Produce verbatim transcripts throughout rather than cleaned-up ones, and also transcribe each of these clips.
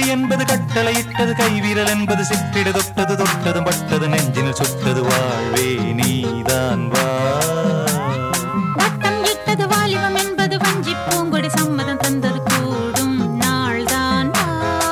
என்பது கட்டளையிட்டது, கைவிரல் என்பது சிற்றிட தொட்டது, தொட்டதும் பட்டது நெஞ்சினில் சுட்டது, வாழ்வே நீதான் வா. வட்டம் இட்டது வாலிபம் என்பது வஞ்சி பூங்கொடி, சம்மதம் தந்தது கூடும் நாள்தான் வா.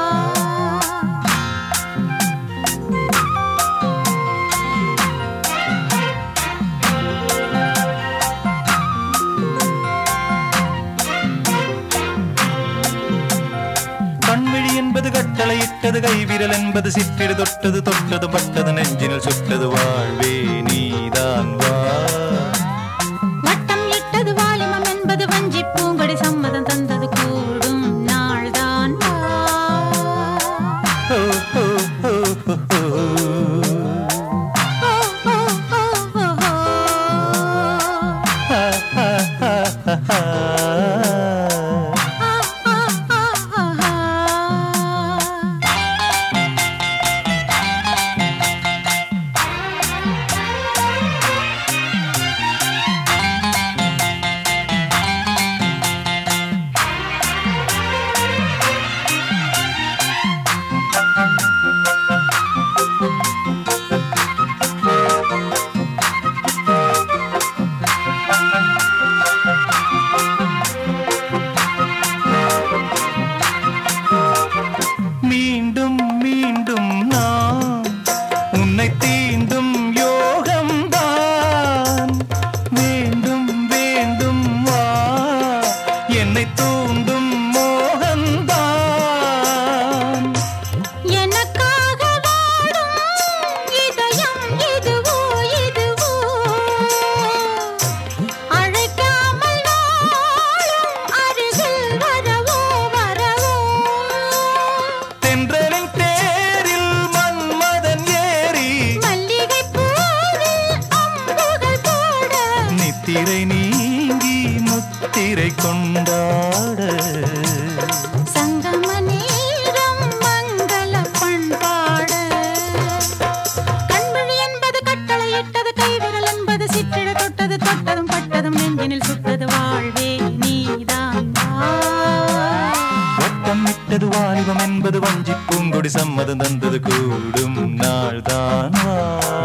கண்விழி என்பது கட்டளையிட்டது, கைவிரல் என்பது சிற்றிட தொட்டது, தொட்டது பட்டது நெஞ்சினில் சுட்டது, வாழ்வே நீதான் வா. வட்டம் இட்டது வாலிபம் என்பது வஞ்சி பூங்கொடி, சம்மதம் தந்தது கூடும் நாள்தான் வா. ஓ, ஓ, ஓ, ஓ, ஓ. ஓ, ஓ, ஓ, ஓ, ஓ. ஆ, ஆ, ஆ, ஆ, ஆ. மீண்டும் மீண்டும் நான் உன்னை தீண்டும் யோகம்தான், வேண்டும் வேண்டும் வா என்னை தூண்டும் மோகம்தான். எனக்காக வாடும் இதயம் இதுவோ இதுவோ, அழைக்காமல் நாளும் அருகில் வரவோ வரவோ. தென்றலின் தேரில் மன்மதன் ஏறி மல்லிகை பூவில் அம்புகள் போட, நித்திரை நீங்கி முத்திரை கொண்டாட, சங்கம நேரம் மங்கள பண்பாட. கண்விழி என்பது கட்டளையிட்டது, கைவிரல் என்பது சிற்றிட தொட்டது, தொட்டதும் பட்டதும் நெஞ்சினில் சுட்டது, வாழ்வே நீதான் வா. வட்டம் இட்டது வாலிபம் என்பது வஞ்சி பூங்கொடி, சம்மதம் தந்தது கூடும் நாள்தான் வா.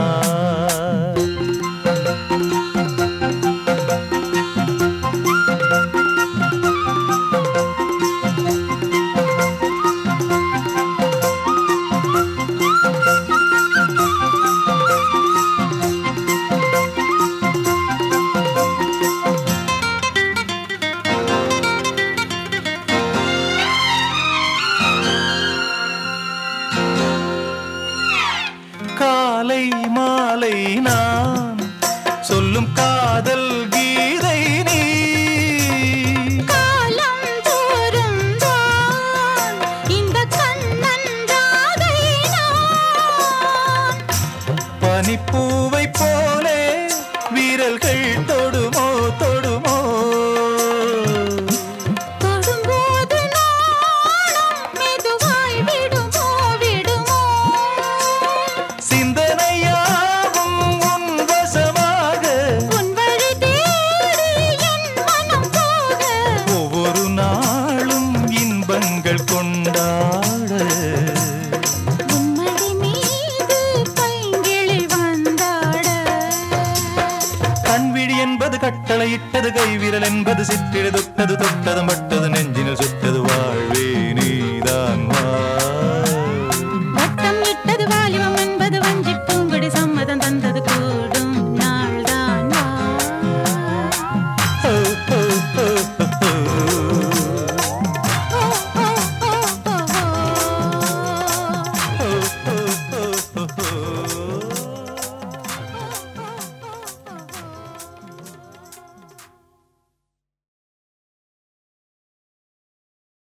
காலை மாலை நான் சொல்லும் காதல் கீதை நீ, காலம் தோறும் தான் இந்த கண்ணன் ராதை நான். பனிப்பூ